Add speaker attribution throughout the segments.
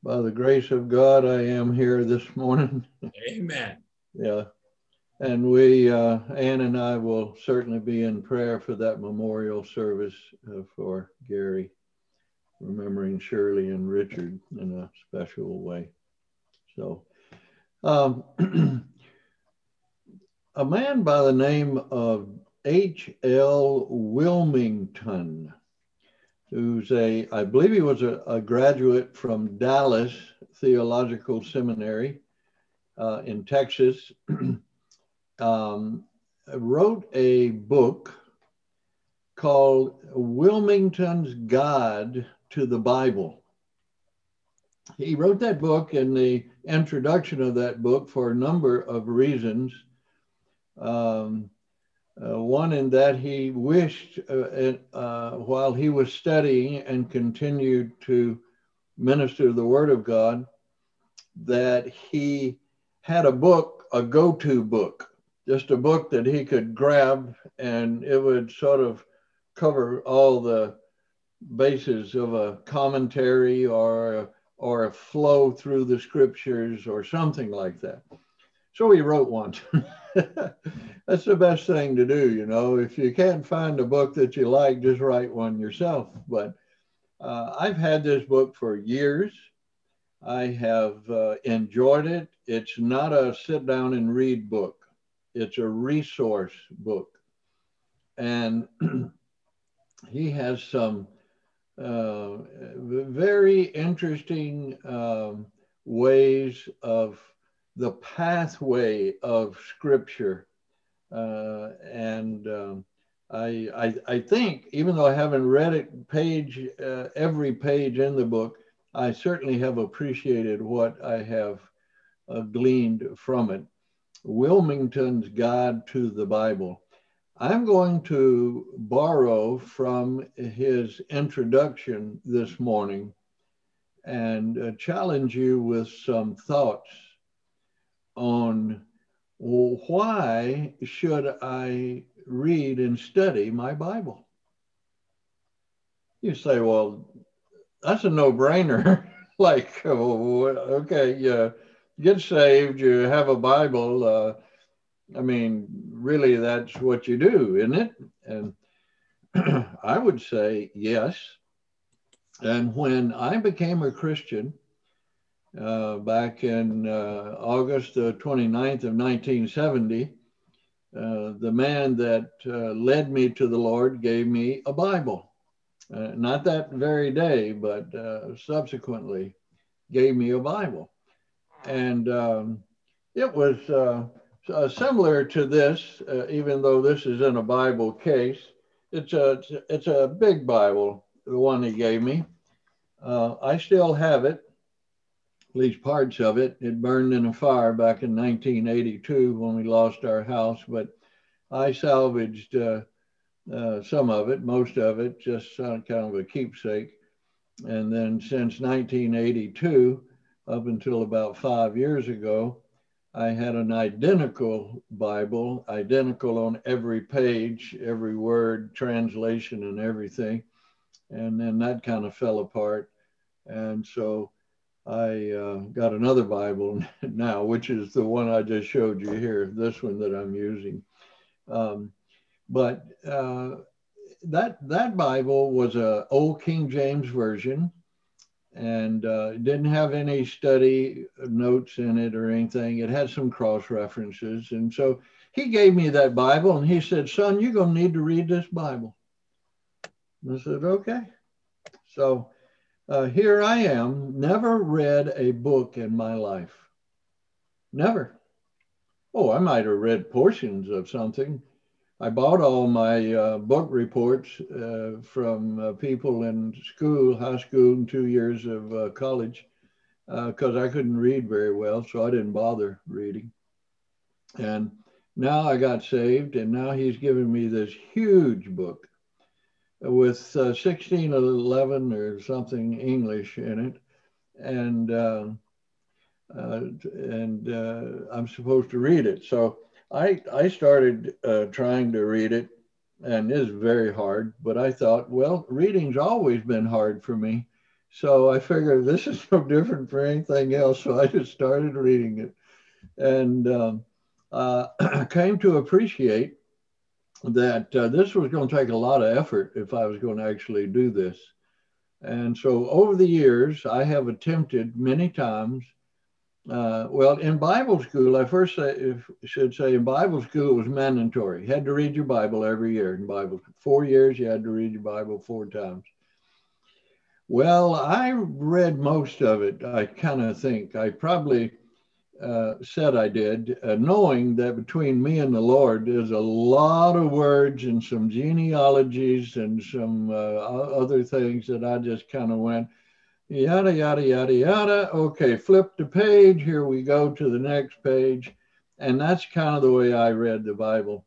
Speaker 1: By the grace of God, I am here this morning.
Speaker 2: Amen.
Speaker 1: Yeah. And we, Ann and I will certainly be in prayer for that memorial service for Gary, remembering Shirley and Richard in a special way. So, um, a man by the name of H.L. Wilmington, I believe he was a graduate from Dallas Theological Seminary in Texas, um, wrote a book called Wilmington's Guide to the Bible. He wrote that book in the introduction of that book for a number of reasons. Um, One in that he wished, while he was studying and continued to minister the Word of God, that he had a book, a go-to book, just a book that he could grab and it would sort of cover all the bases of a commentary or a flow through the scriptures or something like that. So he wrote one. That's the best thing to do, you know. If you can't find a book that you like, just write one yourself. But I've had this book for years. I have enjoyed it. It's not a sit down and read book, it's a resource book. And he has some very interesting ways of the pathway of Scripture. And I think, even though I haven't read it every page in the book, I certainly have appreciated what I have gleaned from it. Wilmington's Guide to the Bible. I'm going to borrow from his introduction this morning and challenge you with some thoughts on, well, why should I read and study my Bible? You say, well, that's a no-brainer. Like, oh, okay, you get saved, you have a Bible. I mean, really, that's what you do, isn't it? And I would say yes. And when I became a Christian back in August 29th of 1970, the man that led me to the Lord gave me a Bible. Not that very day, but subsequently gave me a Bible. And it was similar to this, even though this is in a Bible case. It's a big Bible, the one he gave me. I still have it, at least parts of it. It burned in a fire back in 1982 when we lost our house, but I salvaged some of it, most of it, just kind of a keepsake. And then since 1982, up until about 5 years ago, I had an identical Bible, identical on every page, every word, translation, and everything. And then that kind of fell apart. And so I got another Bible now, which is the one I just showed you here, this one that I'm using. Um, but that Bible was a old King James version, and it didn't have any study notes in it or anything. It had some cross references, and so he gave me that Bible, and he said, "Son, you're going to need to read this Bible." And I said, "Okay." So here I am, never read a book in my life, never. Oh, I might have read portions of something. I bought all my book reports from people in school, high school, and 2 years of college because I couldn't read very well, so I didn't bother reading. And now I got saved, and now he's given me this huge book with 1611 or something English in it, and I'm supposed to read it. So I started trying to read it, and it's very hard. But I thought, well, reading's always been hard for me, So I figured this is no different for anything else. So I just started reading it, and I came to appreciate that this was going to take a lot of effort if I was going to actually do this. And so over the years, I have attempted many times. Well, in Bible school, should say in Bible school, it was mandatory. You had to read your Bible every year in Bible. 4 years, you had to read your Bible 4 times. Well, I read most of it. I kind of think I probably said I did, knowing that between me and the Lord, there's a lot of words and some genealogies and some other things that I just kind of went, yada, yada, yada, yada. Okay, flip the page. Here we go to the next page. And that's kind of the way I read the Bible.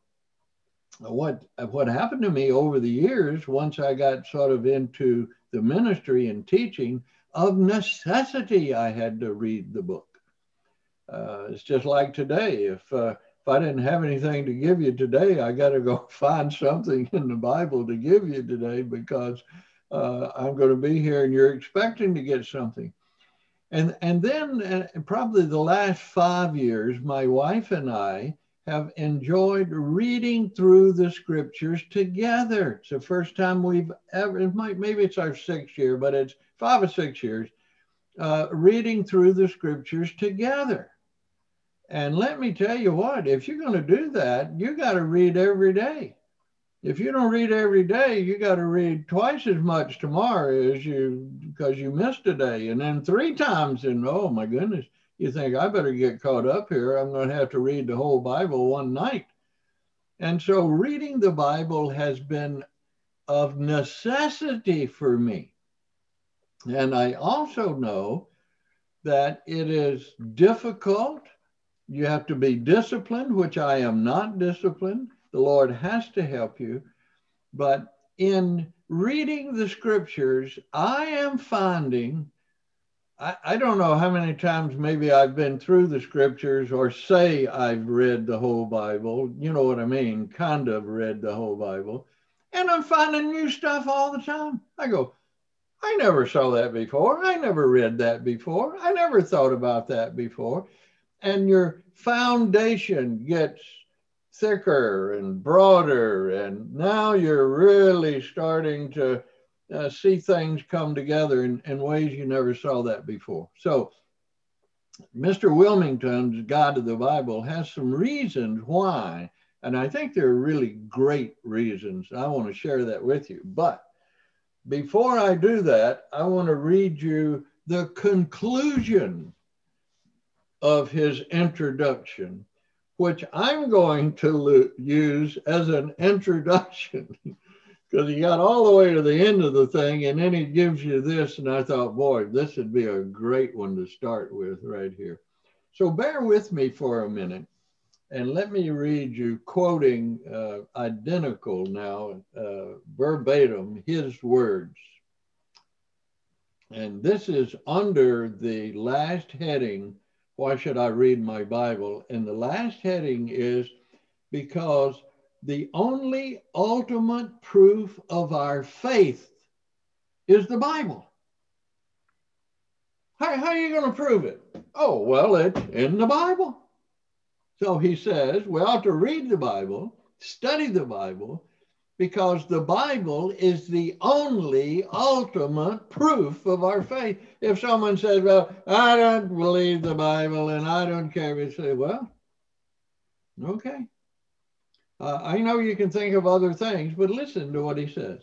Speaker 1: What happened to me over the years, once I got sort of into the ministry and teaching, of necessity, I had to read the book. It's just like today. If I didn't have anything to give you today, I got to go find something in the Bible to give you today because I'm going to be here and you're expecting to get something. And then probably the last 5 years, my wife and I have enjoyed reading through the scriptures together. It's the first time we've ever, maybe it's our 6th year, but it's 5 or 6 years reading through the scriptures together. And let me tell you what, if you're going to do that, you got to read every day. If you don't read every day, you got to read twice as much tomorrow because you missed a day. And then 3 times, and oh my goodness, you think I better get caught up here. I'm going to have to read the whole Bible one night. And so reading the Bible has been of necessity for me. And I also know that it is difficult. You have to be disciplined, which I am not disciplined. The Lord has to help you. But in reading the scriptures, I am finding, I don't know how many times maybe I've been through the scriptures or say I've read the whole Bible. You know what I mean? Kind of read the whole Bible. And I'm finding new stuff all the time. I go, I never saw that before. I never read that before. I never thought about that before. And your foundation gets thicker and broader, and now you're really starting to see things come together in ways you never saw that before. So Mr. Wilmington's God of the Bible has some reasons why, and I think they're really great reasons. I want to share that with you. But before I do that, I want to read you the conclusion of his introduction, which I'm going to use as an introduction because he got all the way to the end of the thing and then he gives you this. And I thought, boy, this would be a great one to start with right here. So bear with me for a minute and let me read you quoting identical now, verbatim, his words. And this is under the last heading, why should I read my Bible? And the last heading is because the only ultimate proof of our faith is the Bible. How are you going to prove it? Oh, well, it's in the Bible. So he says we ought to read the Bible, study the Bible, because the Bible is the only ultimate proof of our faith. If someone says, well, I don't believe the Bible and I don't care, we say, well, okay. I know you can think of other things, but listen to what he says.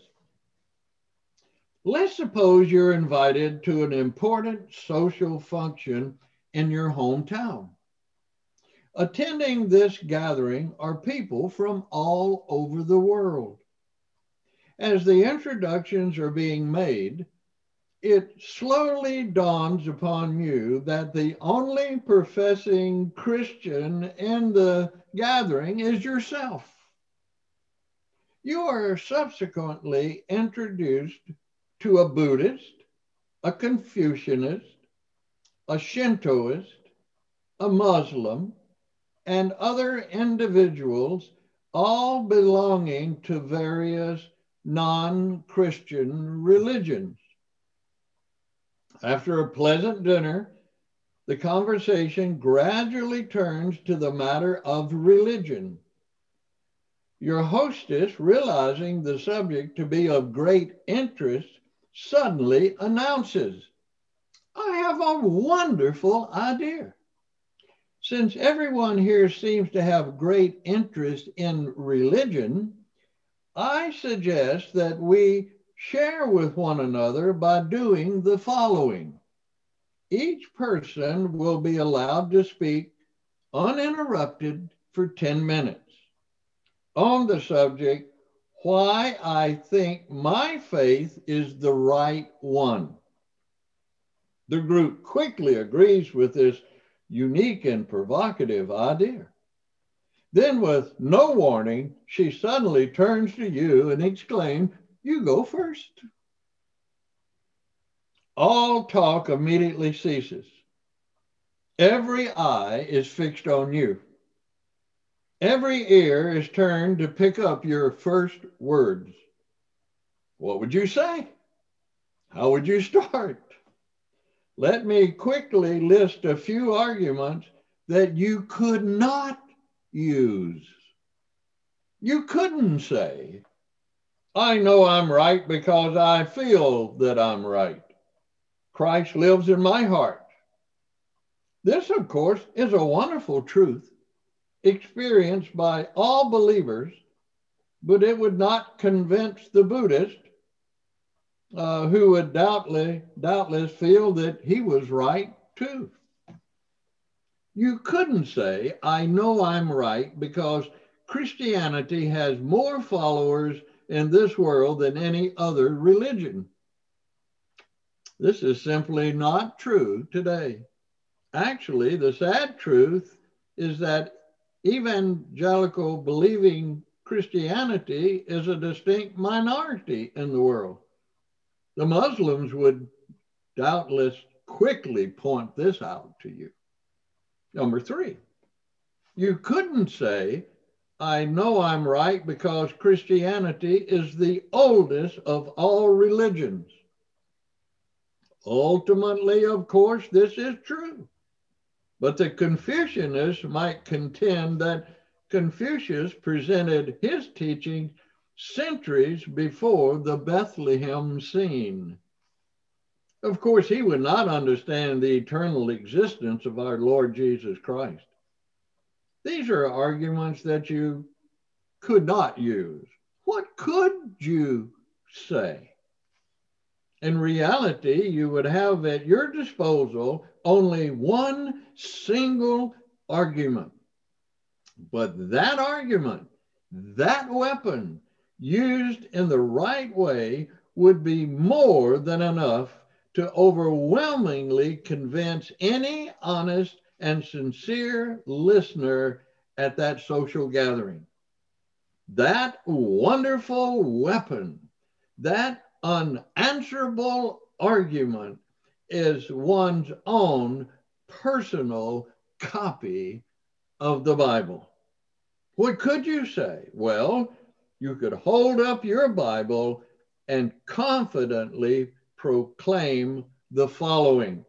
Speaker 1: Let's suppose you're invited to an important social function in your hometown. Attending this gathering are people from all over the world. As the introductions are being made, it slowly dawns upon you that the only professing Christian in the gathering is yourself. You are subsequently introduced to a Buddhist, a Confucianist, a Shintoist, a Muslim, and other individuals, all belonging to various non-Christian religions. After a pleasant dinner, the conversation gradually turns to the matter of religion. Your hostess, realizing the subject to be of great interest, suddenly announces, I have a wonderful idea. Since everyone here seems to have great interest in religion, I suggest that we share with one another by doing the following. Each person will be allowed to speak uninterrupted for 10 minutes on the subject, why I think my faith is the right one. The group quickly agrees with this unique and provocative idea. Then, with no warning, she suddenly turns to you and exclaims, You go first. All talk immediately ceases. Every eye is fixed on you. Every ear is turned to pick up your first words. What would you say? How would you start? Let me quickly list a few arguments that you could not use. You couldn't say, I know I'm right because I feel that I'm right. Christ lives in my heart. This, of course, is a wonderful truth experienced by all believers, but it would not convince the Buddhist who would doubtless feel that he was right too. You couldn't say, I know I'm right because Christianity has more followers in this world than any other religion. This is simply not true today. Actually, the sad truth is that evangelical believing Christianity is a distinct minority in the world. The Muslims would doubtless quickly point this out to you. Number 3, you couldn't say, I know I'm right because Christianity is the oldest of all religions. Ultimately, of course, this is true. But the Confucianists might contend that Confucius presented his teaching centuries before the Bethlehem scene. Of course, he would not understand the eternal existence of our Lord Jesus Christ. These are arguments that you could not use. What could you say? In reality, you would have at your disposal only one single argument. But that argument, that weapon, used in the right way, would be more than enough to overwhelmingly convince any honest and sincere listener at that social gathering. That wonderful weapon, that unanswerable argument is one's own personal copy of the Bible. What could you say? Well, you could hold up your Bible and confidently proclaim the following.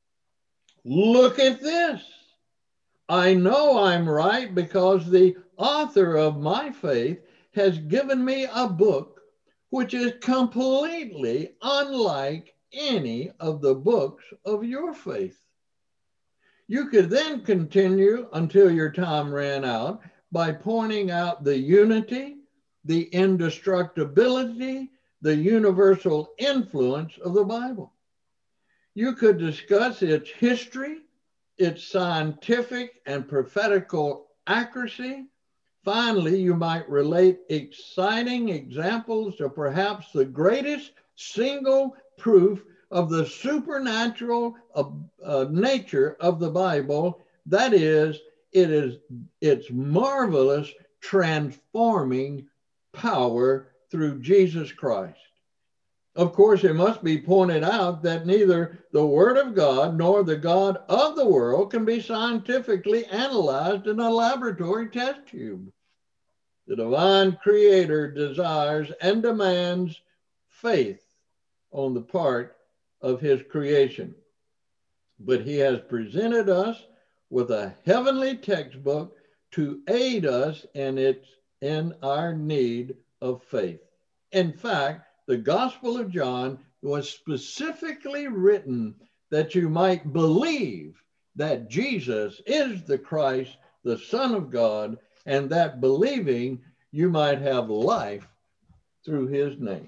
Speaker 1: Look at this. I know I'm right because the author of my faith has given me a book which is completely unlike any of the books of your faith. You could then continue until your time ran out by pointing out the unity, the indestructibility, the universal influence of the Bible. You could discuss its history, its scientific and prophetical accuracy. Finally, you might relate exciting examples of perhaps the greatest single proof of the supernatural nature of the Bible. That is its marvelous transforming power through Jesus Christ. Of course, it must be pointed out that neither the Word of God nor the God of the world can be scientifically analyzed in a laboratory test tube. The divine creator desires and demands faith on the part of his creation. But he has presented us with a heavenly textbook to aid us in our need of faith. In fact, the Gospel of John was specifically written that you might believe that Jesus is the Christ, the Son of God, and that believing you might have life through his name.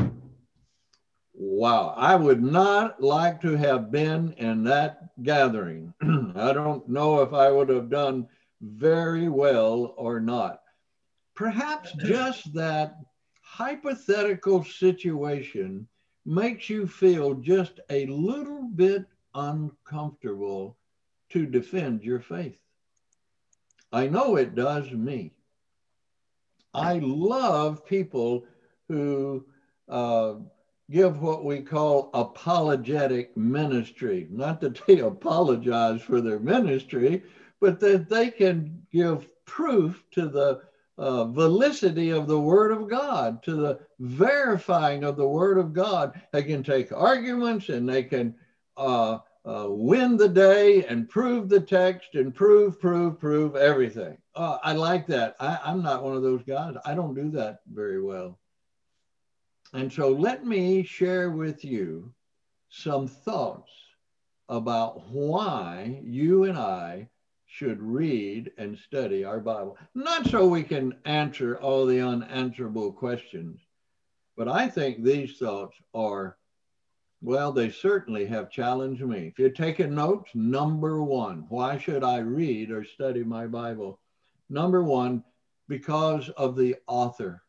Speaker 1: Wow, I would not like to have been in that gathering. I don't know if I would have done very well or not. Perhaps just that hypothetical situation makes you feel just a little bit uncomfortable to defend your faith. I know it does me. I love people who give what we call apologetic ministry. Not that they apologize for their ministry, but that they can give proof to the validity of the Word of God, to the verifying of the Word of God. They can take arguments and they can win the day and prove the text and prove everything. I like that. I'm not one of those guys. I don't do that very well. And so let me share with you some thoughts about why you and I should read and study our Bible. Not so we can answer all the unanswerable questions, but I think these thoughts are, well, they certainly have challenged me. If you're taking notes, number one, why should I read or study my Bible? Number one, because of the author.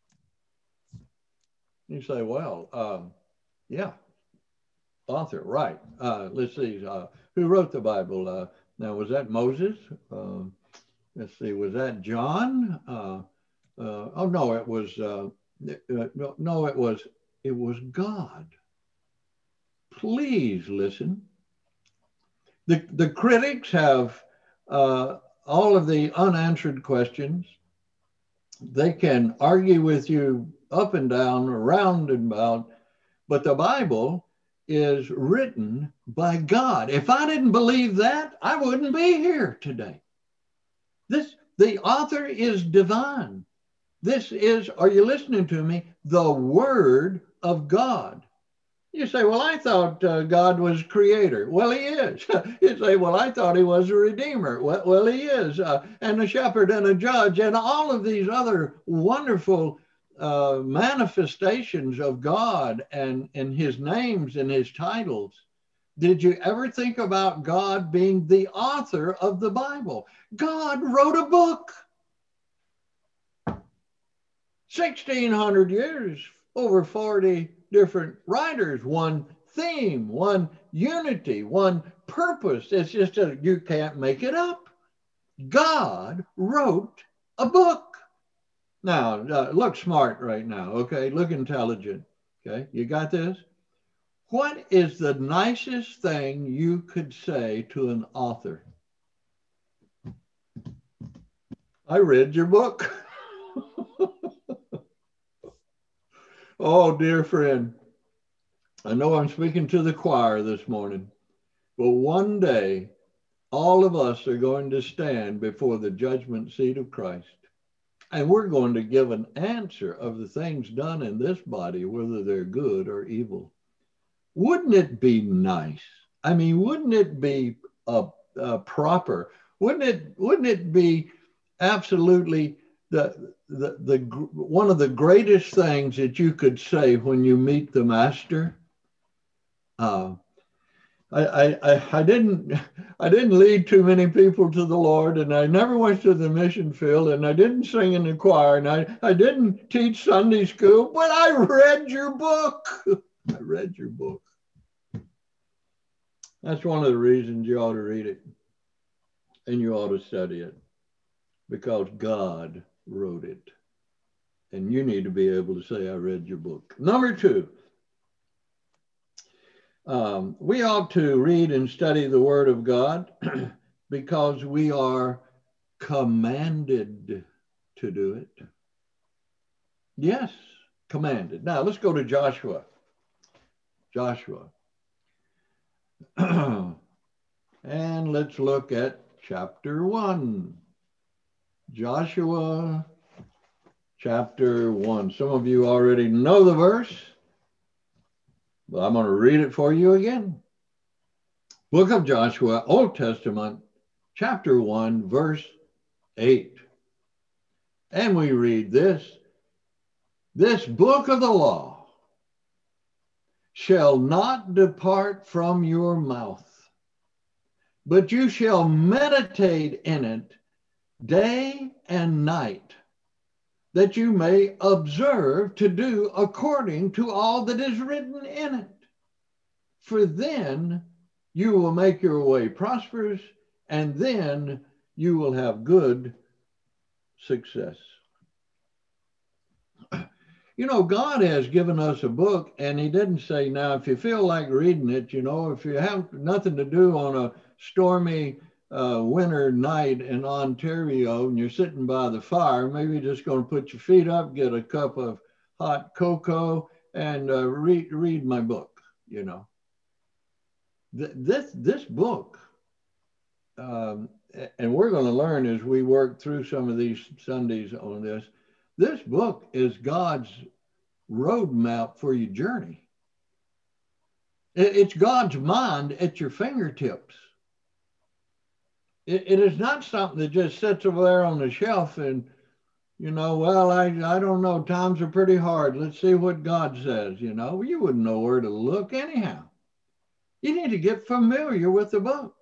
Speaker 1: You say, well, yeah, author, right. Let's see, who wrote the Bible? Now, was that Moses? Let's see, was that John? Oh, no, it was, no, it was God. Please listen. The critics have all of the unanswered questions. They can argue with you up and down, around and about, but the Bible is written by God. If I didn't believe that, I wouldn't be here today. The author is divine. This is, are you listening to me? The Word of God. You say, well, I thought God was creator. Well, he is. You say, well, I thought he was a redeemer. Well, he is. And a shepherd and a judge and all of these other wonderful manifestations of God and his names and his titles. Did you ever think about God being the author of the Bible? God wrote a book. 1,600 years, over 40 different writers, one theme, one unity, one purpose. It's just you can't make it up. God wrote a book. Now, look smart right now, okay? Look intelligent, okay? You got this? What is the nicest thing you could say to an author? I read your book. Oh, dear friend, I know I'm speaking to the choir this morning, but one day, all of us are going to stand before the judgment seat of Christ. And we're going to give an answer of the things done in this body, whether they're good or evil. Wouldn't it be nice? I mean, wouldn't it be proper? Wouldn't it be absolutely the one of the greatest things that you could say when you meet the Master? I didn't lead too many people to the Lord, and I never went to the mission field, and I didn't sing in the choir, and I didn't teach Sunday school, but I read your book. I read your book. That's one of the reasons you ought to read it, and you ought to study it, because God wrote it. And you need to be able to say, I read your book. Number two, we ought to read and study the Word of God because we are commanded to do it. Yes, commanded. Now let's go to Joshua. Joshua. And let's look at chapter 1. Joshua chapter 1. Some of you already know the verse, but I'm going to read it for you again. Book of Joshua, Old Testament, chapter 1, verse 8. And we read this: this book of the law shall not depart from your mouth, but you shall meditate in it day and night, that you may observe to do according to all that is written in it. For then you will make your way prosperous, and then you will have good success. You know, God has given us a book, and he didn't say, now, if you feel like reading it, you know, if you have nothing to do on a stormy winter night in Ontario and you're sitting by the fire, maybe you're just going to put your feet up, get a cup of hot cocoa, and read my book, you know. This book, and we're going to learn as we work through some of these Sundays on this, this book is God's roadmap for your journey. It's God's mind at your fingertips. It is not something that just sits over there on the shelf and, you know, well, I don't know, times are pretty hard. Let's see what God says, you know. You wouldn't know where to look anyhow. You need to get familiar with the book.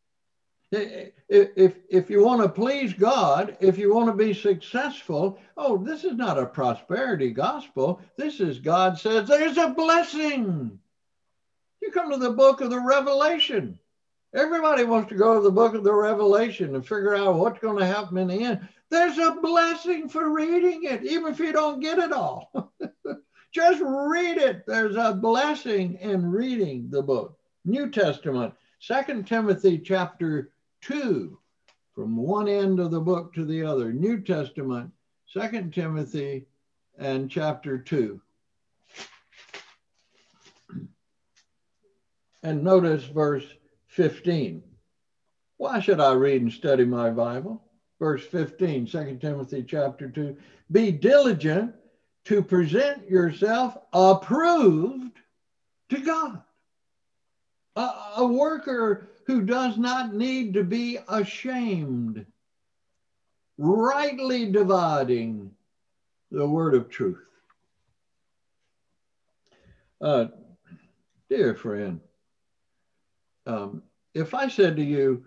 Speaker 1: If you want to please God, if you want to be successful, oh, this is not a prosperity gospel. This is God says there's a blessing. You come to the book of the Revelation. Everybody wants to go to the book of the Revelation and figure out what's going to happen in the end. There's a blessing for reading it, even if you don't get it all. Just read it. There's a blessing in reading the book. New Testament, 2 Timothy chapter 2, from one end of the book to the other. New Testament, 2 Timothy and chapter 2. And notice verse 15. Why should I read and study my Bible? Verse 15, 2 Timothy chapter 2. Be diligent to present yourself approved to God. A worker who does not need to be ashamed, rightly dividing the word of truth. Dear friend, if I said to you,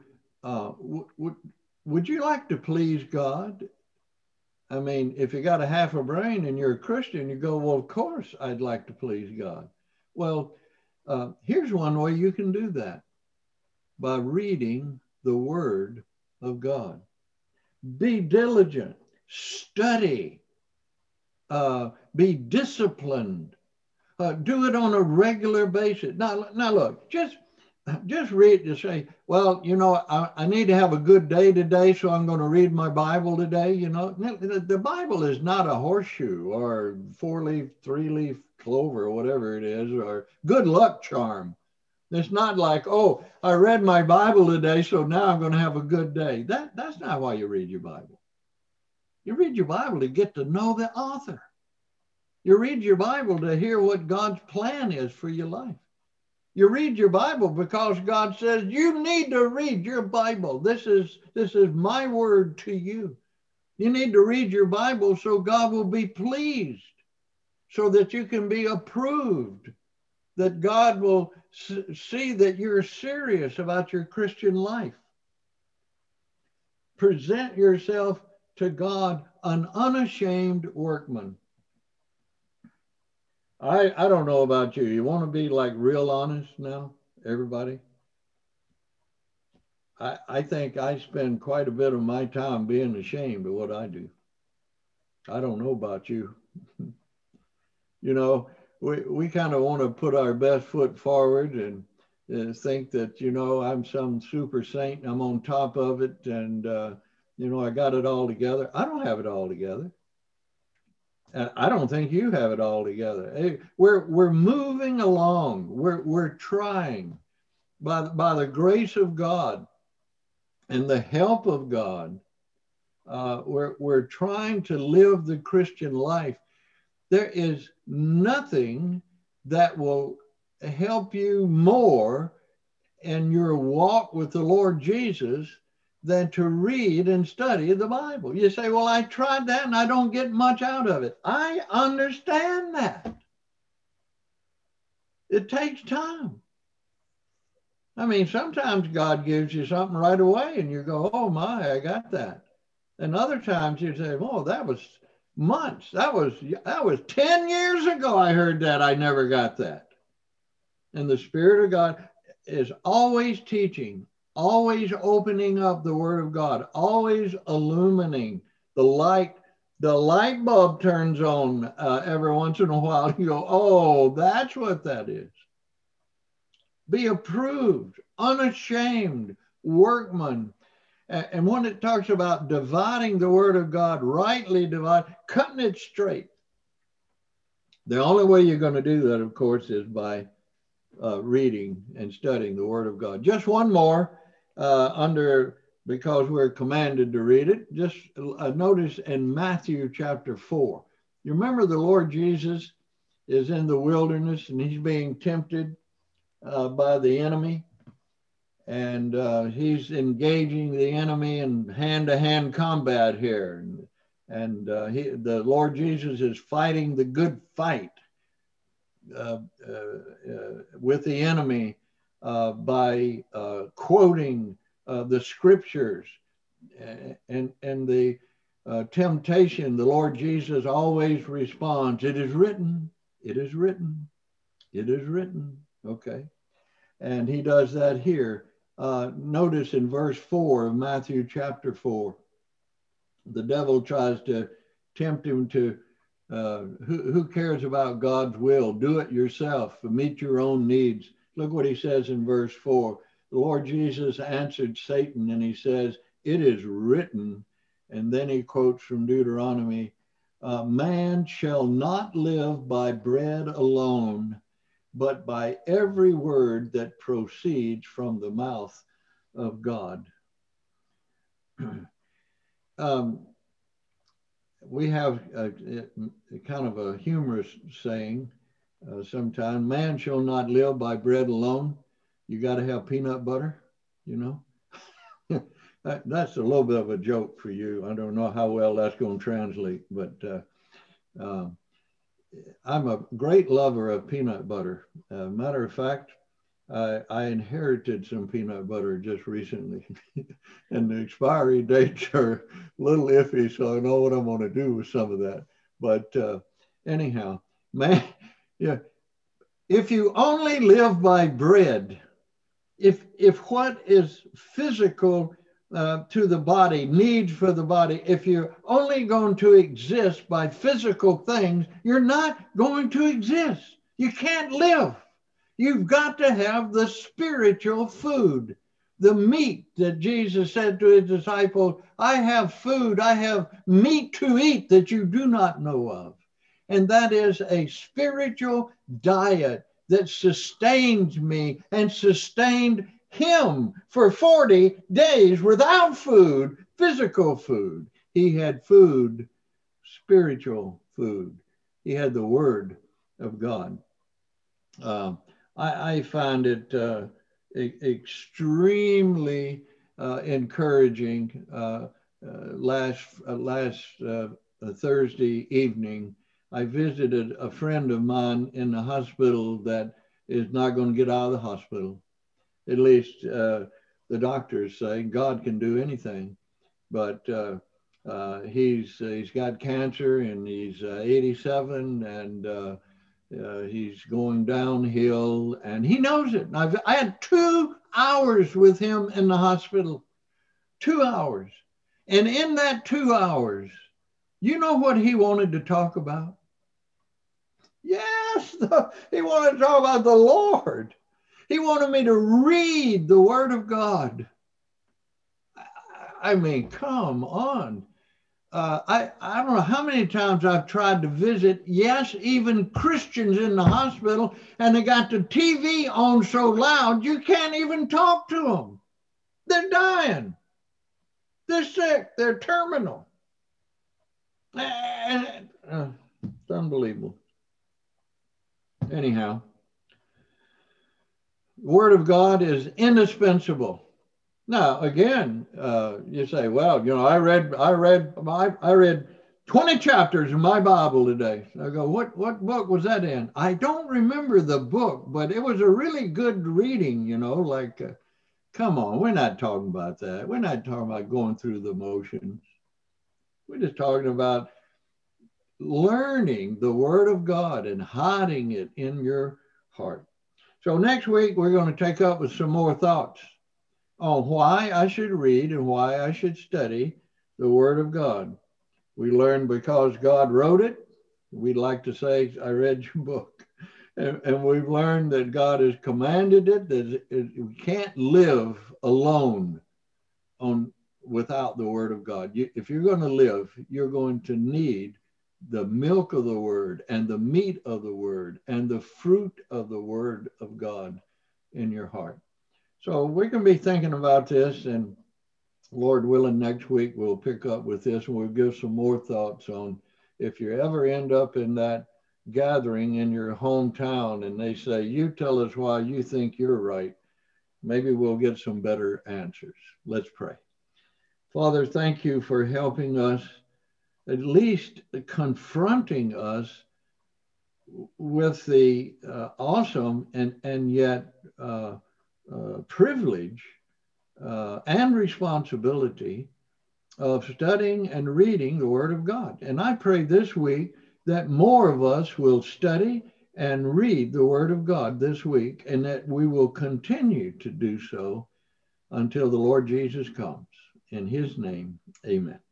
Speaker 1: would you like to please God? I mean, if you got a half a brain and you're a Christian, you go, well, of course I'd like to please God. Well, here's one way you can do that: by reading the Word of God. Be diligent, study, be disciplined, do it on a regular basis. Now look, just read to say, well, you know, I need to have a good day today, so I'm going to read my Bible today. You know, the Bible is not a horseshoe or 4-leaf, 3-leaf clover, or whatever it is, or good luck charm. It's not like, oh, I read my Bible today, so now I'm going to have a good day. That's not why you read your Bible. You read your Bible to get to know the author. You read your Bible to hear what God's plan is for your life. You read your Bible because God says you need to read your Bible. This is my word to you. You need to read your Bible so God will be pleased, so that you can be approved, that God will see that you're serious about your Christian life. Present yourself to God an unashamed workman. I don't know about you. You want to be like real honest now, everybody? I think I spend quite a bit of my time being ashamed of what I do. I don't know about you. You know, we kind of want to put our best foot forward and think that, you know, I'm some super saint and I'm on top of it and, you know, I got it all together. I don't have it all together. And I don't think you have it all together. We're moving along. We're trying. by the grace of God and the help of God, we're trying to live the Christian life. There is nothing that will help you more in your walk with the Lord Jesus than to read and study the Bible. You say, well, I tried that and I don't get much out of it. I understand that. It takes time. I mean, sometimes God gives you something right away and you go, oh my, I got that. And other times you say, oh, that was months. That was 10 years ago I heard that. I never got that. And the Spirit of God is always teaching, always opening up the Word of God, always illuminating the light. The light bulb turns on every once in a while. You go, oh, that's what that is. Be approved, unashamed, workman. And when it talks about dividing the Word of God, rightly divided, cutting it straight. The only way you're going to do that, of course, is by reading and studying the Word of God. Just one more because we're commanded to read it. Just notice in Matthew chapter 4. You remember the Lord Jesus is in the wilderness and he's being tempted by the enemy. And he's engaging the enemy in hand-to-hand combat here. And the Lord Jesus is fighting the good fight with the enemy by quoting the scriptures. And the temptation, the Lord Jesus always responds, it is written, it is written, it is written. Okay. And he does that here. Notice in verse 4 of Matthew chapter 4, the devil tries to tempt him to, who cares about God's will? Do it yourself, meet your own needs. Look what he says in verse 4. The Lord Jesus answered Satan and he says, it is written, and then he quotes from Deuteronomy, man shall not live by bread alone, but by every word that proceeds from the mouth of God. We have a kind of a humorous saying sometimes, man shall not live by bread alone. You got to have peanut butter, you know. That's a little bit of a joke for you. I don't know how well that's going to translate, but I'm a great lover of peanut butter. Matter of fact, I inherited some peanut butter just recently, and the expiry dates are a little iffy, so I know what I'm going to do with some of that. But anyhow, man, yeah, if you only live by bread, if what is physical to the body, needs for the body, if you're only going to exist by physical things, you're not going to exist. You can't live. You've got to have the spiritual food, the meat that Jesus said to his disciples, I have food, I have meat to eat that you do not know of. And that is a spiritual diet that sustains me and sustained him for 40 days without food, physical food. He had food, spiritual food. He had the Word of God. I find it extremely encouraging. Last Thursday evening, I visited a friend of mine in the hospital that is not going to get out of the hospital. At least the doctors say God can do anything, but he's got cancer and he's 87 and he's going downhill and he knows it. And I had 2 hours with him in the hospital, 2 hours. And in that 2 hours, you know what he wanted to talk about? Yes, he wanted to talk about the Lord. He wanted me to read the Word of God. I mean, come on. I don't know how many times I've tried to visit, yes, even Christians in the hospital, and they got the TV on so loud you can't even talk to them. They're dying. They're sick. They're terminal. And, it's unbelievable. Anyhow, the Word of God is indispensable. Now, again, you say, well, I read 20 chapters in my Bible today. I go, what book was that in? I don't remember the book, but it was a really good reading, like, come on, we're not talking about that. We're not talking about going through the motions. We're just talking about learning the Word of God and hiding it in your heart. So next week, we're going to take up with some more thoughts on why I should read and why I should study the Word of God. We learned because God wrote it. We'd like to say, I read your book. And we've learned that God has commanded it, that we can't live alone without the Word of God. If you're going to live, you're going to need the milk of the Word and the meat of the Word and the fruit of the Word of God in your heart. So we can be thinking about this, and Lord willing, next week we'll pick up with this and we'll give some more thoughts on if you ever end up in that gathering in your hometown and they say, you tell us why you think you're right. Maybe we'll get some better answers. Let's pray. Father, thank you for helping us, at least confronting us with the awesome and yet privilege and responsibility of studying and reading the Word of God. And I pray this week that more of us will study and read the Word of God this week, and that we will continue to do so until the Lord Jesus comes. In his name, amen.